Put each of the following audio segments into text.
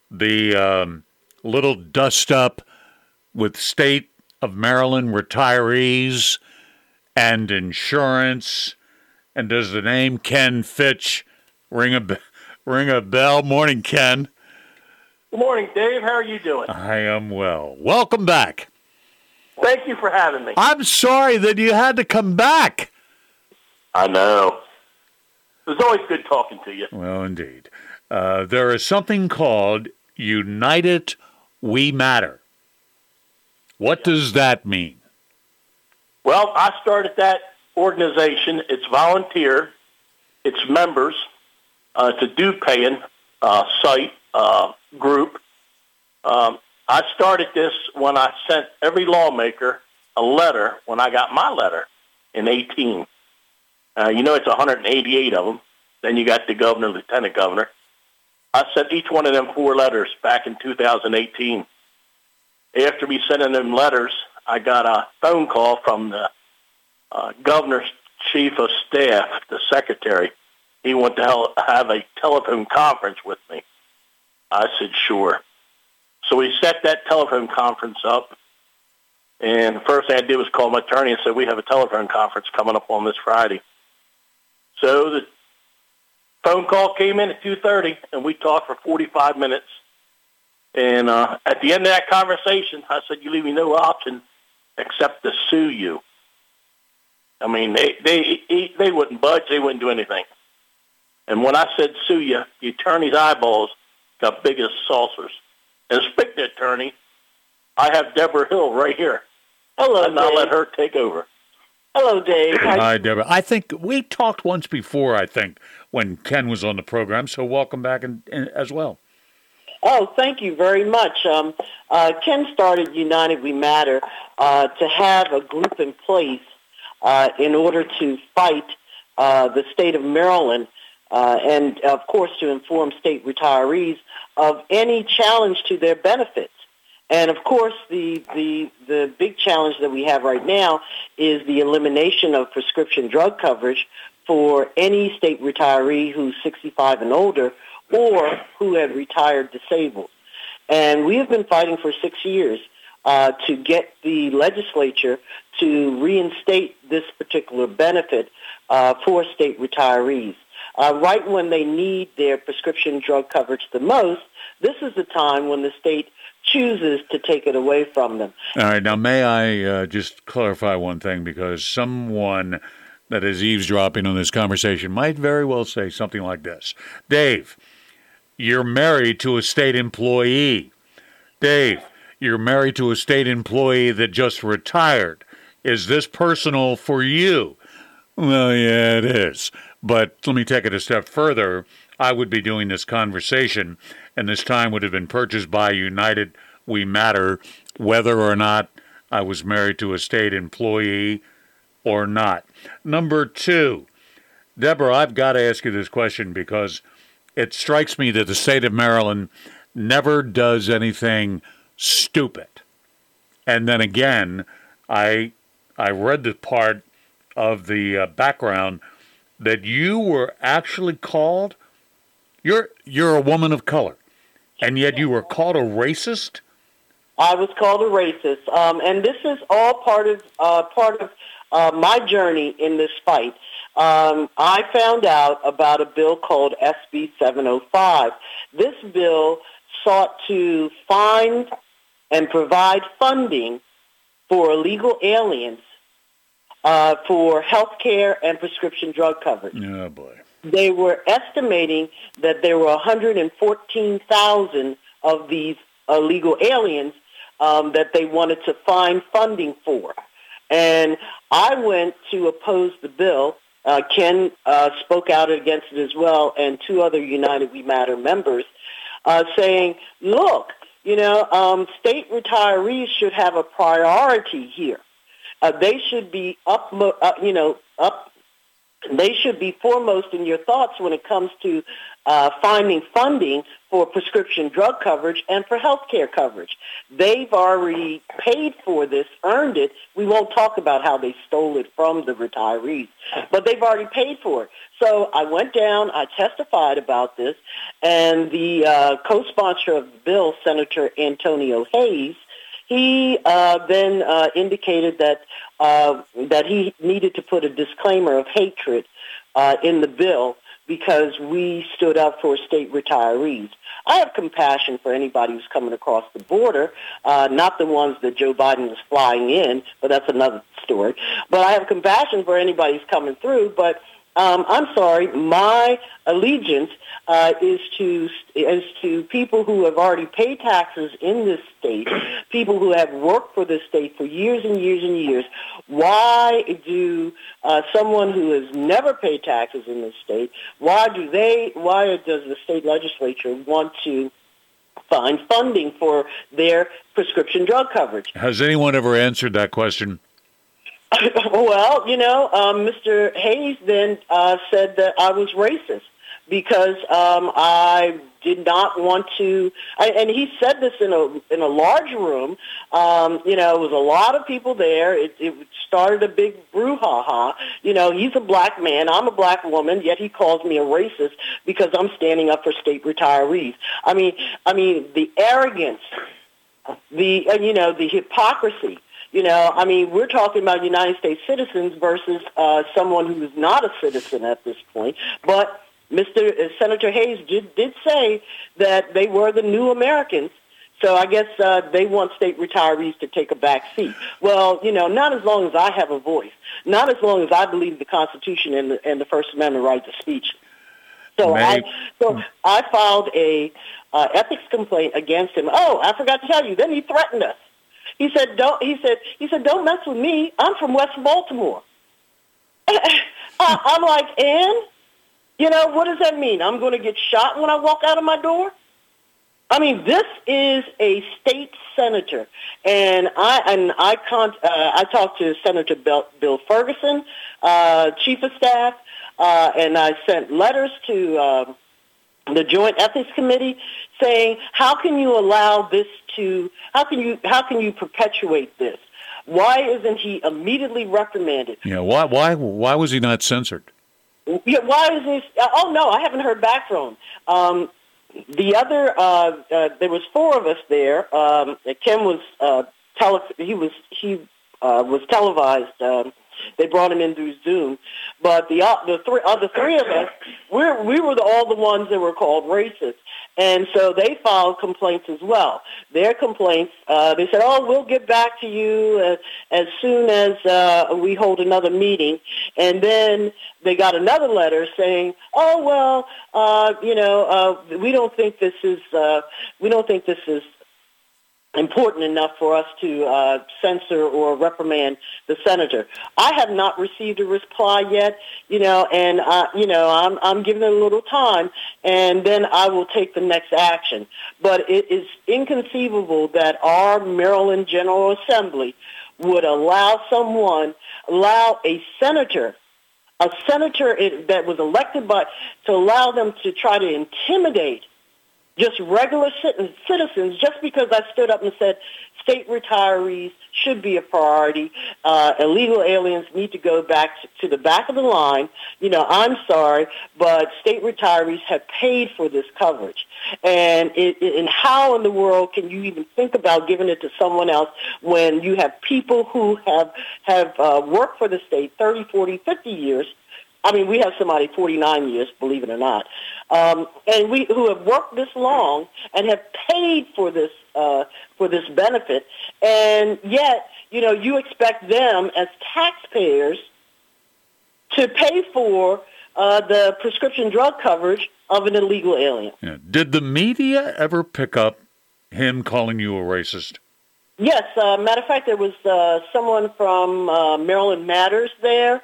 the little dust up with State of Maryland retirees and insurance. And does the name Ken Fitch ring a bell? Morning, Ken. Good morning, Dave. How are you doing? I am well. Welcome back. Thank you for having me. I'm sorry that you had to come back. I know. It was always good talking to you. Well, indeed. There is something called United We Matter. What does that mean? Well, I started that organization. It's volunteer. It's members. It's a due-paying site group. I started this when I sent every lawmaker a letter when I got my letter in 18. It's 188 of them. Then you got the governor, lieutenant governor. I sent each one of them 4 letters back in 2018. After me sending them letters, I got a phone call from the governor's chief of staff, the secretary. He wanted to have a telephone conference with me. I said, sure. So we set that telephone conference up. And the first thing I did was call my attorney and said, we have a telephone conference coming up on this Friday. So the phone call came in at 2:30, and we talked for 45 minutes. And at the end of that conversation, I said, you leave me no option except to sue you. I mean, they wouldn't budge. They wouldn't do anything. And when I said sue you, the attorney's eyeballs got big as saucers. And speaking of attorney, I have Deborah Hill right here. Hello, and I'll Dave. let her take over. Hello, Dave. Hi, Deborah. I think we talked once before, when Ken was on the program, so welcome back as well. Oh, thank you very much. Ken started United We Matter to have a group in place in order to fight the state of Maryland and, of course, to inform state retirees of any challenge to their benefits. And, of course, the big challenge that we have right now is the elimination of prescription drug coverage for any state retiree who's 65 and older or who had retired disabled. And we have been fighting for 6 years to get the legislature to reinstate this particular benefit for state retirees. Right when they need their prescription drug coverage the most, this is the time when the state chooses to take it away from them. All right. Now, may I just clarify one thing, because someone that is eavesdropping on this conversation might very well say something like this. Dave, you're married to a state employee. Dave, you're married to a state employee that just retired. Is this personal for you? Well, yeah, it is. But let me take it a step further. I would be doing this conversation, and this time would have been purchased by United We Matter, whether or not I was married to a state employee or not. Number 2, Deborah, I've got to ask you this question because it strikes me that the state of Maryland never does anything stupid. And then again, I read the part of the background that you were actually called. You're a woman of color, and yet you were called a racist? I was called a racist, and this is all part of my journey in this fight. I found out about a bill called SB 705. This bill sought to find and provide funding for illegal aliens for health care and prescription drug coverage. Oh, boy. They were estimating that there were 114,000 of these illegal aliens that they wanted to find funding for. And I went to oppose the bill. Ken spoke out against it as well, and 2 other United We Matter members, saying, look, state retirees should have a priority here. They should be they should be foremost in your thoughts when it comes to finding funding for prescription drug coverage and for health care coverage. They've already paid for this, earned it. We won't talk about how they stole it from the retirees, but they've already paid for it. So I went down, I testified about this, and the co-sponsor of the bill, Senator Antonio Hayes, he then indicated that he needed to put a disclaimer of hatred in the bill because we stood up for state retirees. I have compassion for anybody who's coming across the border, not the ones that Joe Biden is flying in, but that's another story. But I have compassion for anybody who's coming through, but I'm sorry, my allegiance is to people who have already paid taxes in this state, people who have worked for this state for years and years and years. Why do someone who has never paid taxes in this state, why does the state legislature want to find funding for their prescription drug coverage? Has anyone ever answered that question? Well, Mr. Hayes then said that I was racist because I did not want to, and he said this in a large room. It was a lot of people there. It started a big brouhaha. He's a black man, I'm a black woman, yet he calls me a racist because I'm standing up for state retirees. I mean, the arrogance, the hypocrisy. We're talking about United States citizens versus someone who is not a citizen at this point. But Senator Hayes did say that they were the new Americans. So I guess they want state retirees to take a back seat. Well, not as long as I have a voice, not as long as I believe the Constitution and the First Amendment right to speech. So I filed a ethics complaint against him. Oh, I forgot to tell you. Then he threatened us. He said, don't mess with me. I'm from West Baltimore. I'm like, and? What does that mean? I'm going to get shot when I walk out of my door? I mean, this is a state senator. And I talked to Senator Bill Ferguson, Chief of Staff, and I sent letters to the Joint Ethics Committee saying, how can you allow this how can you perpetuate this? Why isn't he immediately reprimanded? Yeah, why was he not censored? Yeah, why is this? Oh no, I haven't heard back from him. The other, there was four of us there. Ken was was televised. They brought him in through Zoom, but the three of us, we were all the ones that were called racist, and so they filed complaints as well. Their complaints, they said, "Oh, we'll get back to you as soon as we hold another meeting," and then they got another letter saying, "Oh well, we don't think this is important enough for us to censor or reprimand the senator." I have not received a reply yet, and I'm giving it a little time, and then I will take the next action. But it is inconceivable that our Maryland General Assembly would allow a senator that was elected to allow them to try to intimidate just regular citizens, just because I stood up and said state retirees should be a priority. Illegal aliens need to go back to the back of the line. I'm sorry, but state retirees have paid for this coverage. And how in the world can you even think about giving it to someone else when you have people who have worked for the state 30, 40, 50 years? I mean, we have somebody 49 years, believe it or not, and who have worked this long and have paid for this benefit, and yet, you expect them as taxpayers to pay for the prescription drug coverage of an illegal alien. Yeah. Did the media ever pick up him calling you a racist? Yes. Matter of fact, there was someone from Maryland Matters there.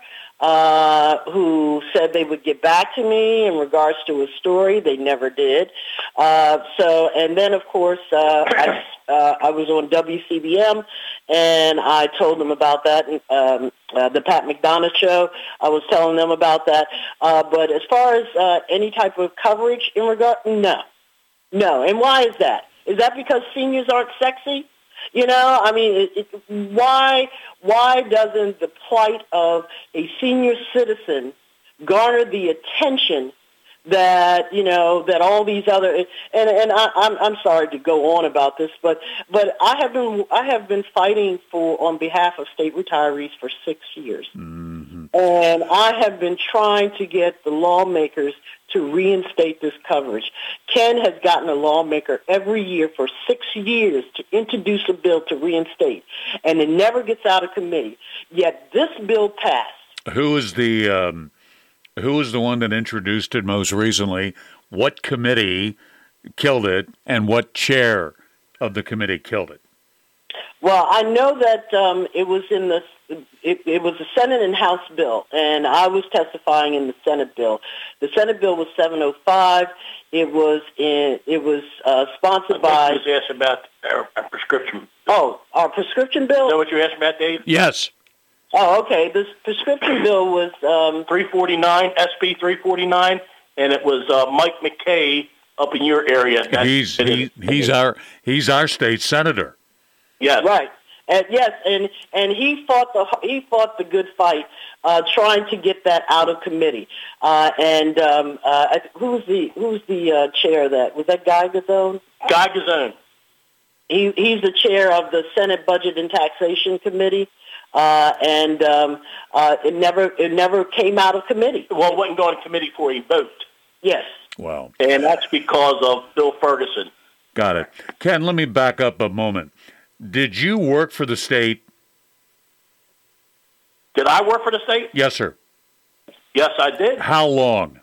who said they would get back to me in regards to a story. They never did. And then, of course, I was on WCBM, and I told them about that. The Pat McDonough show, I was telling them about that. But as far as any type of coverage in regard, no. And why is that? Is that because seniors aren't sexy? You know, I mean, why doesn't the plight of a senior citizen garner the attention that, you know, that all these other, and I'm sorry to go on about this, but I have been fighting on behalf of state retirees for 6 years. Mm-hmm. And I have been trying to get the lawmakers to reinstate this coverage. Ken has gotten a lawmaker every year for 6 years to introduce a bill to reinstate, and it never gets out of committee. Yet this bill passed. Who is the one that introduced it most recently? What committee killed it, and what chair of the committee killed it? Well, I know that it was in the it was a Senate and House bill, and I was testifying in the Senate bill. The Senate bill was 705. It was sponsored by. I was asked about our prescription. Oh, our prescription bill. Is that what you asked about, Dave? Yes. Oh, okay. This prescription bill was 349, SB 349, and it was Mike McKay up in your area. He's our state senator. Yes. Right. And he fought the good fight, trying to get that out of committee. Who's the chair of that? Was that Guy Gazzone? Guy Gazzone. He's the chair of the Senate Budget and Taxation Committee. It never came out of committee. Well, it wasn't going to committee for a vote. Yes. Wow. And that's because of Bill Ferguson. Got it. Ken, let me back up a moment. Did you work for the state? Did I work for the state? Yes, sir. Yes, I did. How long?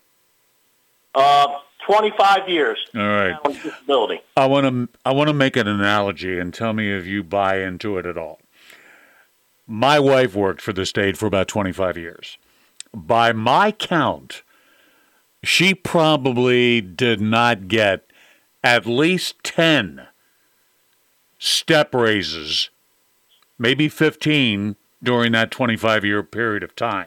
25 years. All right. On disability. I want to make an analogy and tell me if you buy into it at all. My wife worked for the state for about 25 years. By my count, she probably did not get at least 10 step raises, maybe 15 during that 25-year period of time.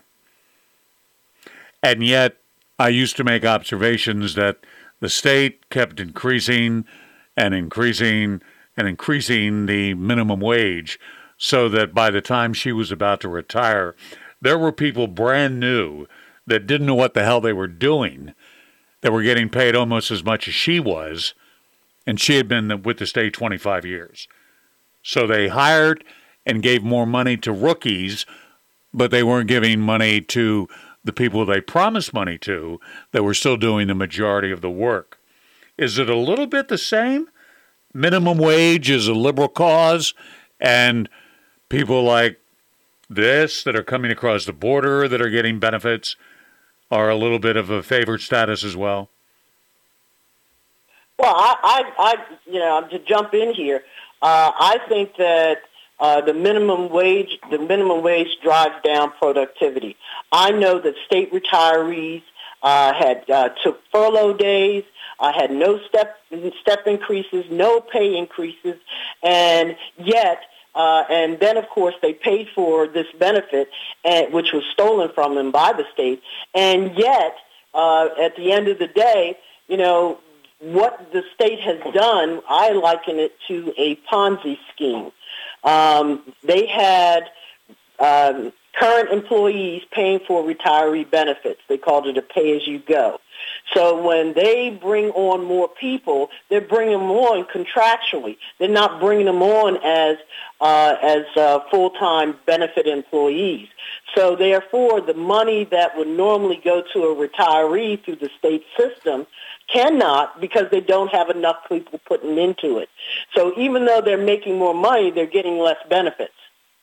And yet, I used to make observations that the state kept increasing and increasing and increasing the minimum wage, so that by the time she was about to retire, there were people brand new that didn't know what the hell they were doing, that were getting paid almost as much as she was, and she had been with the state 25 years. So they hired and gave more money to rookies, but they weren't giving money to the people they promised money to that were still doing the majority of the work. Is it a little bit the same? Minimum wage is a liberal cause, and people like this that are coming across the border that are getting benefits are a little bit of a favored status as well? Well, to jump in here, I think that the minimum wage drives down productivity. I know that state retirees had took furlough days, had no step increases, no pay increases, and yet. And then, of course, they paid for this benefit, which was stolen from them by the state. And yet, at the end of the day, you know, what the state has done, I liken it to a Ponzi scheme. They had current employees paying for retiree benefits. They called it a pay-as-you-go. So when they bring on more people, they're bringing them on contractually. They're not bringing them on as full-time benefit employees. So therefore, the money that would normally go to a retiree through the state system cannot, because they don't have enough people putting into it. So even though they're making more money, they're getting less benefits.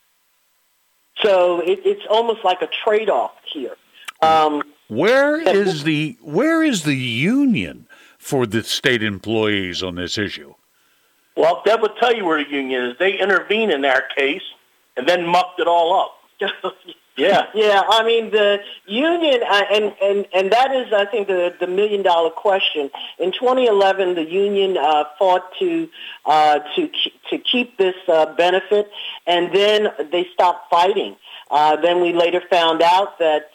So it's almost like a trade-off here. Where is the union for the state employees on this issue? Well, Deb would tell you where the union is. They intervened in our case and then mucked it all up. Yeah. I mean, the union, and that is, I think, the $1 million question. In 2011, the union fought to keep this benefit, and then they stopped fighting. Then we later found out that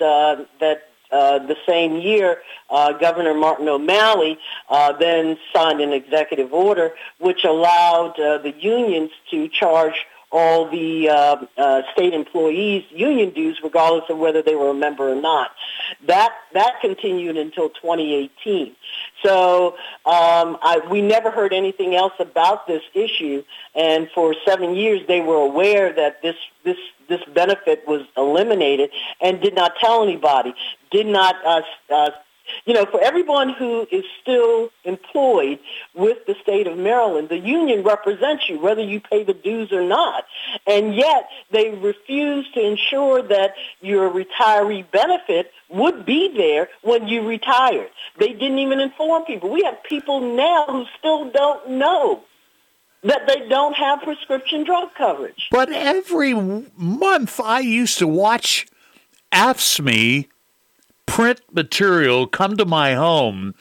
the same year, Governor Martin O'Malley then signed an executive order which allowed the unions to charge all the state employees union dues, regardless of whether they were a member or not. That continued until 2018. So we never heard anything else about this issue, and for 7 years they were aware that this benefit was eliminated and did not tell anybody, did not for everyone who is still employed with the state of Maryland, the union represents you, whether you pay the dues or not. And yet they refuse to ensure that your retiree benefit would be there when you retired. They didn't even inform people. We have people now who still don't know that they don't have prescription drug coverage. But every month I used to watch AFSCME print material come to my home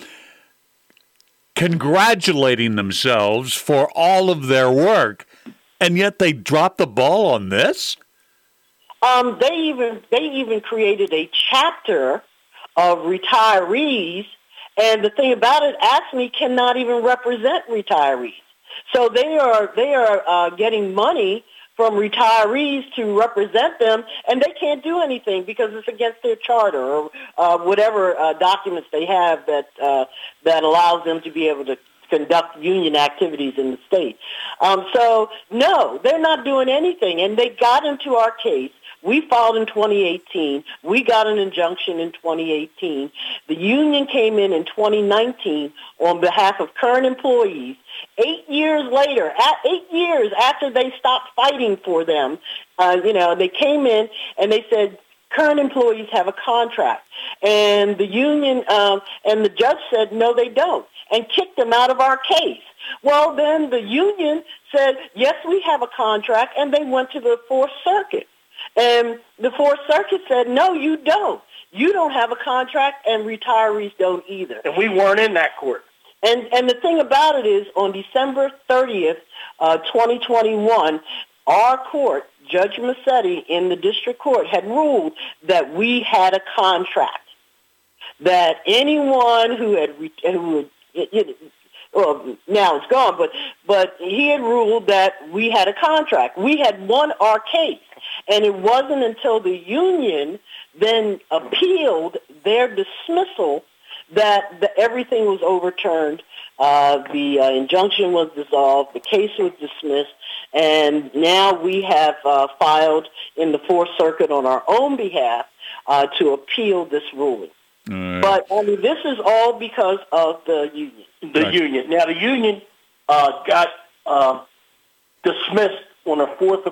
congratulating themselves for all of their work, and yet they dropped the ball on this? They even created a chapter of retirees, and the thing about it, AFSCME cannot even represent retirees. So they are getting money from retirees to represent them, and they can't do anything because it's against their charter or whatever documents they have that allows them to be able to conduct union activities in the state. So, no, they're not doing anything, and they got into our case. We filed in 2018. We got an injunction in 2018. The union came in 2019 on behalf of current employees. 8 years later, 8 years after they stopped fighting for them, they came in and they said, current employees have a contract. And the union and the judge said, no, they don't, and kicked them out of our case. Well, then the union said, yes, we have a contract, and they went to the Fourth Circuit. And the Fourth Circuit said, no, you don't. You don't have a contract, and retirees don't either. And we weren't in that court. And the thing about it is, on December 30th, 2021, our court, Judge Massetti in the district court, had ruled that we had a contract, that anyone who had well, now it's gone, but he had ruled that we had a contract. We had won our case, and it wasn't until the union then appealed their dismissal that everything was overturned. The injunction was dissolved, the case was dismissed, and now we have filed in the Fourth Circuit on our own behalf to appeal this ruling. But this is all because of the union. Union. Now, the union got dismissed on a Fourth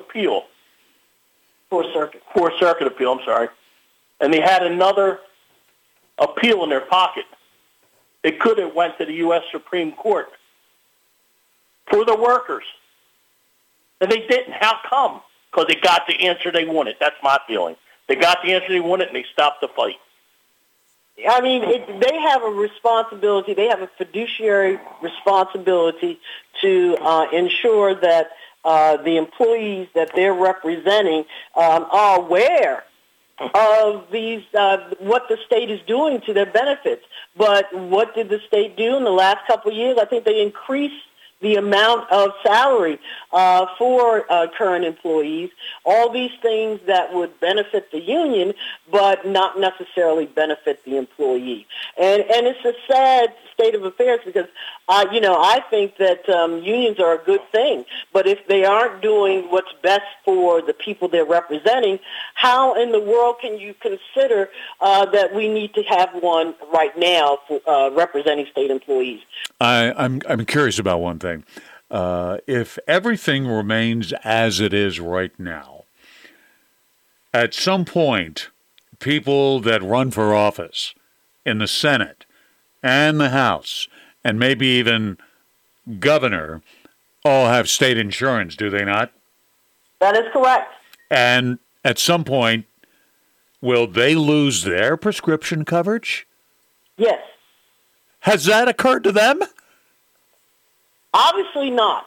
Circuit appeal, I'm sorry. And they had another appeal in their pocket. It could have went to the U.S. Supreme Court for the workers. And they didn't. How come? Because they got the answer they wanted. That's my feeling. They got the answer they wanted, and they stopped the fight. I mean, they have a responsibility. They have a fiduciary responsibility to ensure that the employees that they're representing are aware of these what the state is doing to their benefits. But what did the state do in the last couple of years? I think they increased the amount of salary for current employees, all these things that would benefit the union but not necessarily benefit the employee. And it's a sad state of affairs because, I think that unions are a good thing, but if they aren't doing what's best for the people they're representing, how in the world can you consider that we need to have one right now for representing state employees? I'm curious about one thing. If everything remains as it is right now, at some point, people that run for office in the Senate and the House, and maybe even governor, all have state insurance, do they not? That is correct. And at some point, Will they lose their prescription coverage? Yes. Has that occurred to them? Obviously not.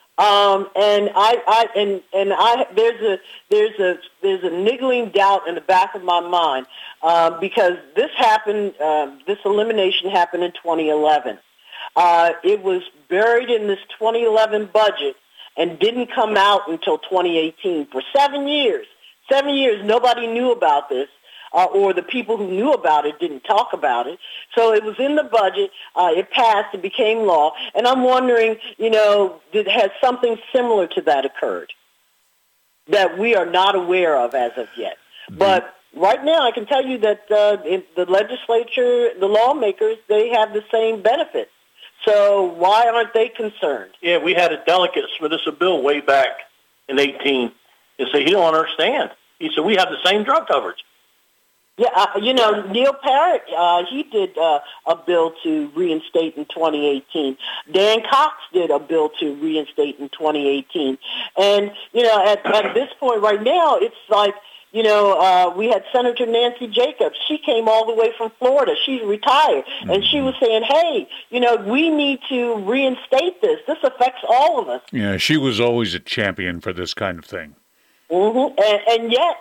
There's a niggling doubt in the back of my mind because this happened. This elimination happened in 2011. It was buried in this 2011 budget and didn't come out until 2018 for 7 years. 7 years, nobody knew about this. Or the people who knew about it didn't talk about it. So it was in the budget. It passed. It became law. And I'm wondering, has something similar to that occurred that we are not aware of as of yet? Mm-hmm. But right now, I can tell you that the legislature, the lawmakers, they have the same benefits. So why aren't they concerned? Yeah, we had a delegate submit us a bill way back in 18 and say he don't understand. He said we have the same drug coverage. Yeah, Neil Parrott, he did a bill to reinstate in 2018. Dan Cox did a bill to reinstate in 2018. And, at this point right now, it's like, we had Senator Nancy Jacobs. She came all the way from Florida. She's retired. Mm-hmm. And she was saying, hey, we need to reinstate this. This affects all of us. Yeah, she was always a champion for this kind of thing. Mm-hmm. And yet,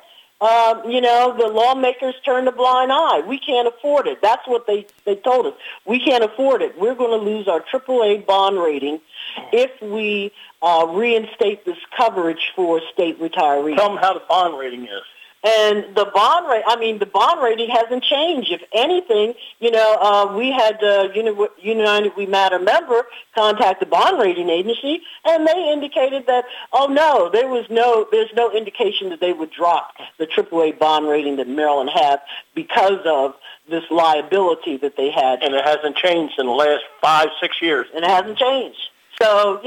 the lawmakers turned a blind eye. We can't afford it. That's what they told us. We can't afford it. We're going to lose our AAA bond rating if we reinstate this coverage for state retirees. Tell them how the bond rating is. And the bond rating hasn't changed. If anything, we had United We Matter member contact the bond rating agency, and they indicated that, there's no indication that they would drop the AAA bond rating that Maryland had because of this liability that they had. And it hasn't changed in the last 5-6 years. And it hasn't changed. So,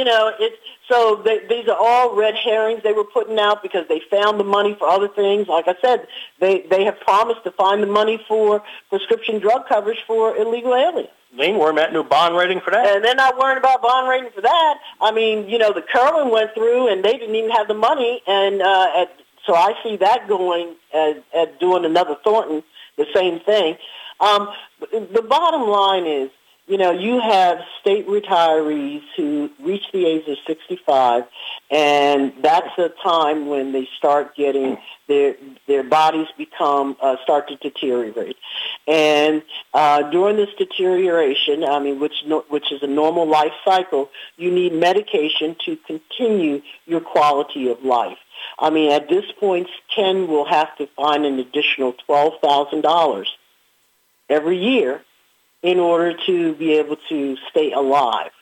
these are all red herrings they were putting out because they found the money for other things. Like I said, they have promised to find the money for prescription drug coverage for illegal aliens. They ain't worried about no bond rating for that. And they're not worried about bond rating for that. The Kerwin went through and they didn't even have the money. And so I see that going at doing another Thornton, the same thing. The bottom line is, you have state retirees who reach the age of 65, and that's the time when they start getting their bodies start to deteriorate. And during this deterioration, which is a normal life cycle, you need medication to continue your quality of life. At this point, Ken will have to find an additional $12,000 every year in order to be able to stay alive.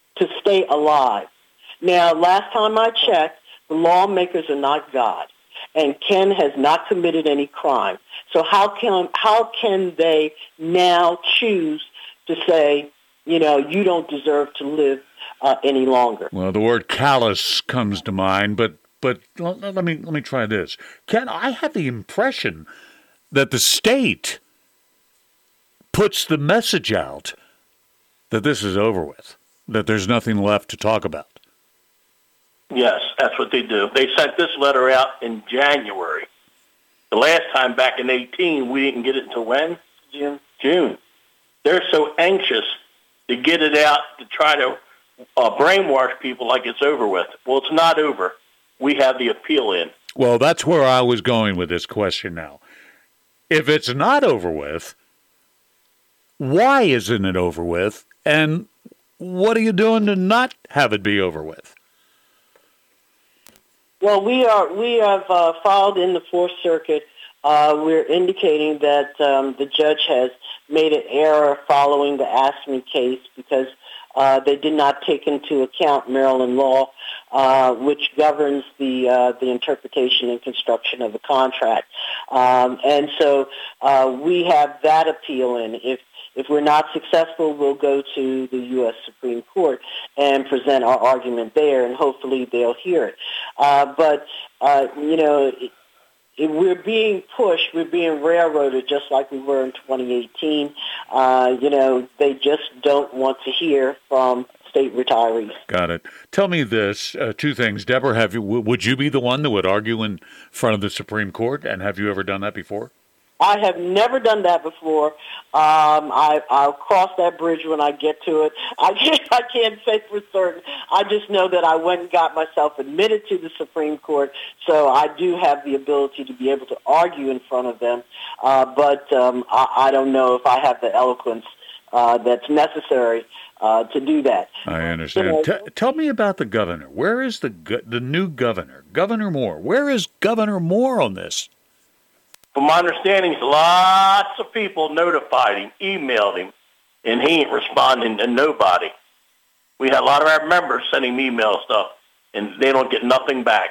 Now, last time I checked, the lawmakers are not God, and Ken has not committed any crime. So how can they now choose to say, you don't deserve to live any longer? Well, the word callous comes to mind, but let me try this. Ken, I have the impression that the state puts the message out that this is over with, that there's nothing left to talk about. Yes, that's what they do. They sent this letter out in January. The last time back in 18, we didn't get it until when? June. They're so anxious to get it out to try to brainwash people like it's over with. Well, it's not over. We have the appeal in. Well, that's where I was going with this question now. If it's not over with, why isn't it over with? And what are you doing to not have it be over with? Well, we have filed in the Fourth Circuit. We're indicating that the judge has made an error following the ASME case because they did not take into account Maryland law, which governs the interpretation and construction of a contract. And so we have that appeal in. If we're not successful, we'll go to the U.S. Supreme Court and present our argument there, and hopefully they'll hear it. We're being pushed, we're being railroaded just like we were in 2018. They just don't want to hear from state retirees. Got it. Tell me this, two things. Deborah, would you be the one that would argue in front of the Supreme Court, and have you ever done that before? I have never done that before. I'll cross that bridge when I get to it. I can't say for certain. I just know that I went and got myself admitted to the Supreme Court, so I do have the ability to be able to argue in front of them. But I don't know if I have the eloquence that's necessary to do that. I understand. Tell me about the governor. Where is the new governor, Governor Moore? Where is Governor Moore on this? From my understanding, lots of people notified him, emailed him, and he ain't responding to nobody. We had a lot of our members sending him email stuff, and they don't get nothing back.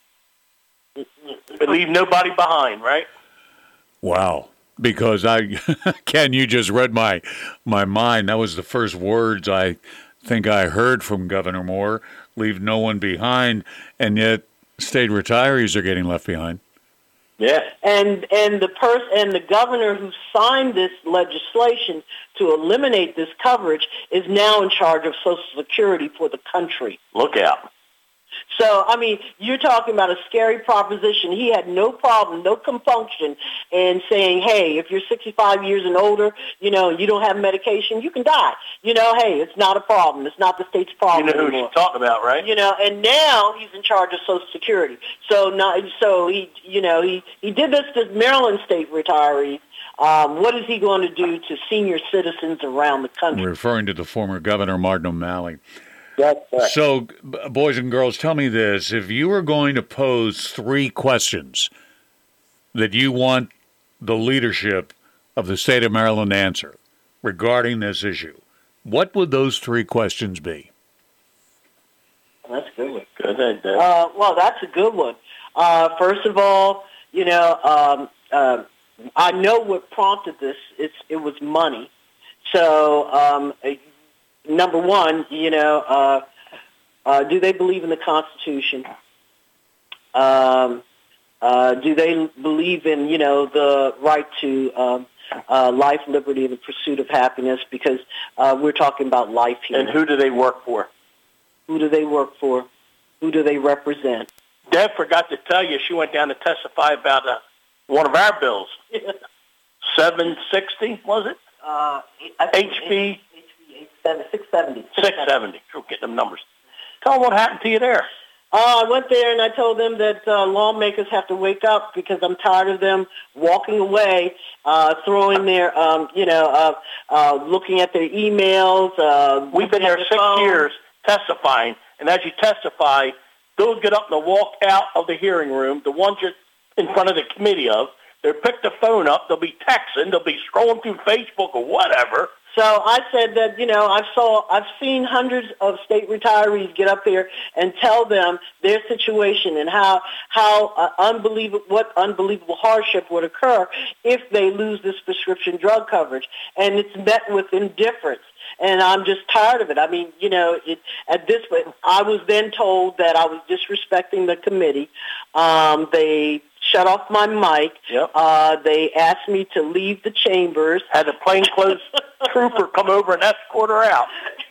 They leave nobody behind, right? Wow. Because Ken, you just read my mind. That was the first words I think I heard from Governor Moore. Leave no one behind, and yet state retirees are getting left behind. Yeah, and the governor who signed this legislation to eliminate this coverage is now in charge of Social Security for the country. Look out. So, I mean, you're talking about a scary proposition. He had no problem, no compunction in saying, hey, if you're 65 years and older, you don't have medication, you can die. Hey, it's not a problem. It's not the state's problem You know who anymore. she's talking about, right? And now he's in charge of Social Security. So he did this to Maryland state retirees. What is he going to do to senior citizens around the country? Referring to the former Governor Martin O'Malley. That's right. So, boys and girls, tell me this. If you were going to pose 3 questions that you want the leadership of the state of Maryland to answer regarding this issue, what would those 3 questions be? That's a good one. Good. Well, that's a good one. First of all, I know what prompted this. It was money. So, number one, do they believe in the Constitution? Do they believe in, the right to life, liberty, and the pursuit of happiness? Because we're talking about life here. And who do they work for? Who do they work for? Who do they represent? Deb forgot to tell you she went down to testify about one of our bills. 760, was it? HB 670. 670. We're getting them numbers. Tell them what happened to you there. I went there and I told them that lawmakers have to wake up because I'm tired of them walking away, throwing their, looking at their emails. We've been there 6 years testifying, and as you testify, they'll get up and they'll walk out of the hearing room, the ones you're in front of the committee of. They'll pick the phone up, they'll be texting, they'll be scrolling through Facebook or whatever. So I said that, I've seen hundreds of state retirees get up there and tell them their situation and what unbelievable hardship would occur if they lose this prescription drug coverage. And it's met with indifference. And I'm just tired of it. I mean, at this point, I was then told that I was disrespecting the committee. They shut off my mic. Yep. They asked me to leave the chambers. Had a plainclothes trooper come over and escort her out.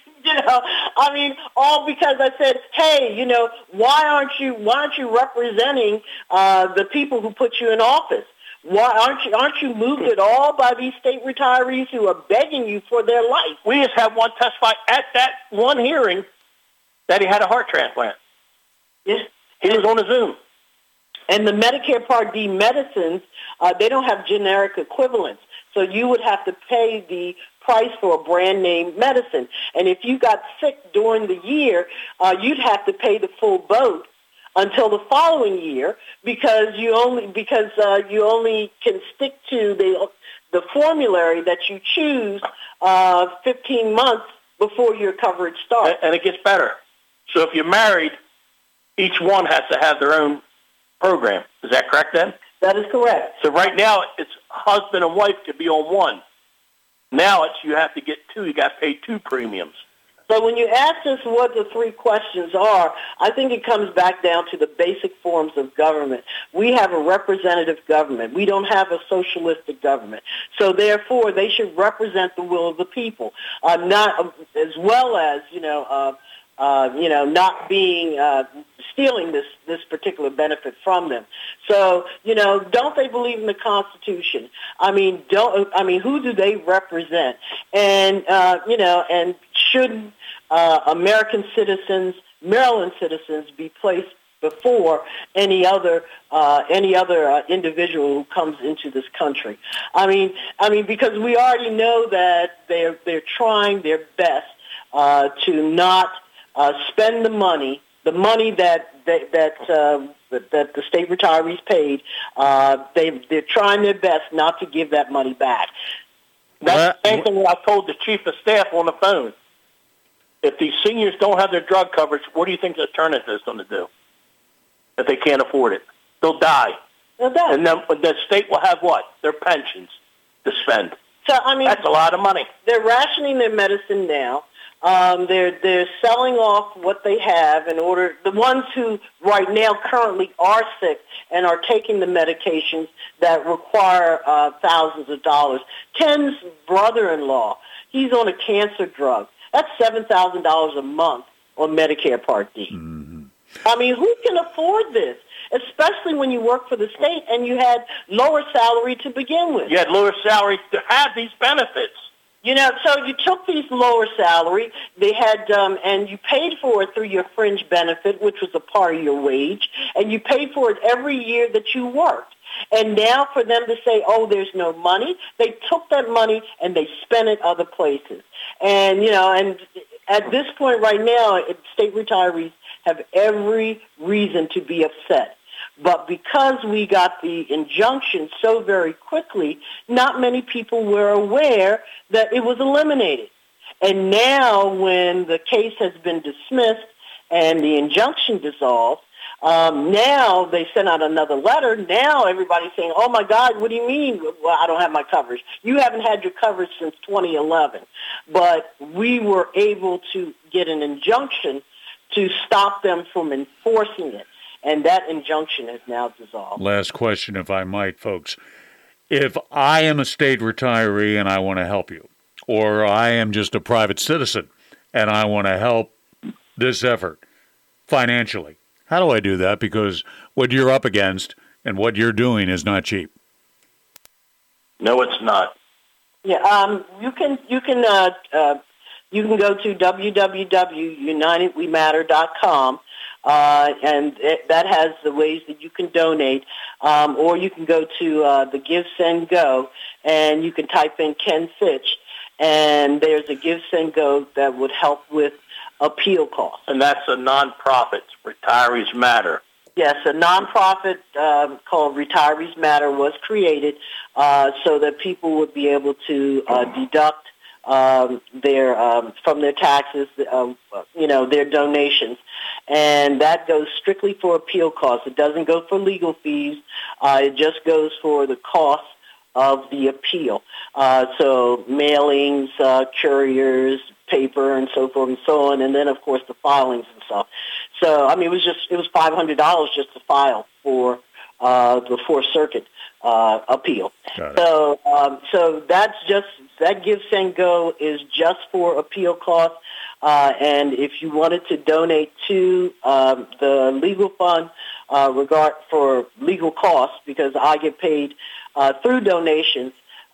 All because I said, hey, why aren't you representing the people who put you in office? Why aren't you moved at all by these state retirees who are begging you for their life? We just had one testify at that one hearing that he had a heart transplant. Yes. He was on a Zoom. And the Medicare Part D medicines, they don't have generic equivalents. So you would have to pay the price for a brand name medicine. And if you got sick during the year, you'd have to pay the full boat until the following year because you only can stick to the formulary that you choose 15 months before your coverage starts. And it gets better. So if you're married, each one has to have their own program. Is that correct then? That is correct. So right now it's husband and wife could be on one. Now you have to get 2. You got to pay 2 premiums. So when you ask us what the 3 questions are, I think it comes back down to the basic forms of government. We have a representative government. We don't have a socialistic government. So therefore, they should represent the will of the people, not as well as not being stealing this particular benefit from them. So, don't they believe in the Constitution? Who do they represent? And and should American citizens, Maryland citizens, be placed before any other individual who comes into this country? Because we already know that they're trying their best to not spend the money that the state retirees paid. They're trying their best not to give that money back. That's the same thing that I told the chief of staff on the phone. If these seniors don't have their drug coverage, what do you think the alternative is going to do? If they can't afford it, they'll die. And then the state will have what? Their pensions to spend. So that's a lot of money. They're rationing their medicine now. They're selling off what they have in order. The ones who right now currently are sick and are taking the medications that require thousands of dollars. Ken's brother-in-law, he's on a cancer drug. That's $7,000 a month on Medicare Part D. Mm-hmm. Who can afford this? Especially when you work for the state and you had lower salary to begin with. You had lower salary to have these benefits. So you took these lower salary, they had, and you paid for it through your fringe benefit, which was a part of your wage, and you paid for it every year that you worked. And now for them to say, oh, there's no money, they took that money and they spent it other places. And, and at this point right now, state retirees have every reason to be upset. But because we got the injunction so very quickly, not many people were aware that it was eliminated. And now when the case has been dismissed and the injunction dissolved, now they sent out another letter. Now everybody's saying, oh, my God, what do you mean? Well, I don't have my coverage. You haven't had your coverage since 2011. But we were able to get an injunction to stop them from enforcing it. And that injunction is now dissolved. Last question, if I might, folks. If I am a state retiree and I want to help you, or I am just a private citizen and I want to help this effort financially, how do I do that? Because what you're up against and what you're doing is not cheap. No, it's not. Yeah, you can go to www.unitedwematter.com. And that has the ways that you can donate, or you can go to the Give, Send, Go, and you can type in Ken Fitch, and there's a Give, Send, Go that would help with appeal costs. And that's a nonprofit, Retirees Matter. Yes, a nonprofit called Retirees Matter was created so that people would be able to deduct their from their taxes, their donations, and that goes strictly for appeal costs. It doesn't go for legal fees. It just goes for the cost of the appeal. So mailings, couriers, paper, and so forth and so on, and then of course the filings and stuff. So it was $500 just to file for the Fourth Circuit appeal. So that Give, Send, Go is just for appeal costs. And if you wanted to donate to the legal fund for legal costs, because I get paid through donations,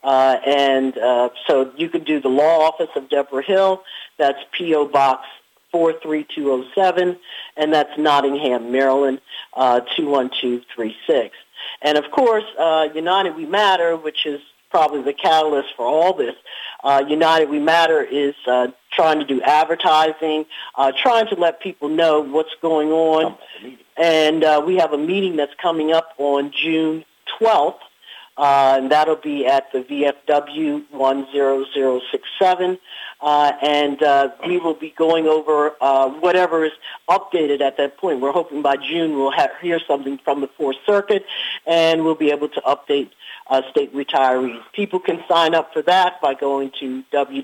so you could do the Law Office of Deborah Hill. That's P.O. Box 43207, and that's Nottingham, Maryland, 21236. And of course, United We Matter, which is probably the catalyst for all this. United We Matter is trying to do advertising, trying to let people know what's going on. And we have a meeting that's coming up on June 12th, and that'll be at the VFW 10067. And we will be going over whatever is updated at that point. We're hoping by June we'll hear something from the Fourth Circuit, and we'll be able to update state retirees. People can sign up for that by going to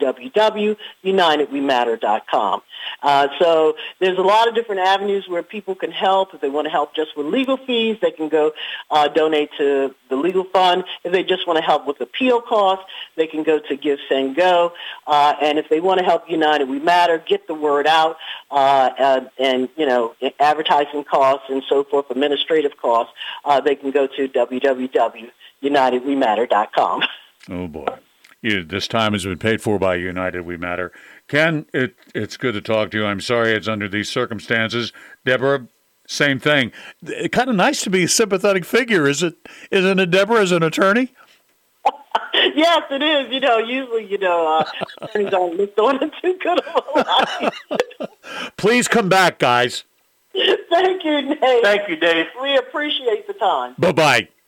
www.unitedwematter.com. So there's a lot of different avenues where people can help. If they want to help just with legal fees, they can go donate to the legal fund. If they just want to help with appeal costs, they can go to Give, Send, Go. And if they want to help United We Matter, get the word out, and, advertising costs and so forth, administrative costs, they can go to www.unitedwematter.com. Oh, boy. This time has been paid for by United We Matter. Ken, it's good to talk to you. I'm sorry it's under these circumstances. Deborah, same thing. Kind of nice to be a sympathetic figure, isn't it, Deborah, as an attorney? Yes, it is. Usually, attorneys don't look on it too good of a light. Please come back, guys. Thank you, Dave. Thank you, Dave. We appreciate the time. Bye-bye.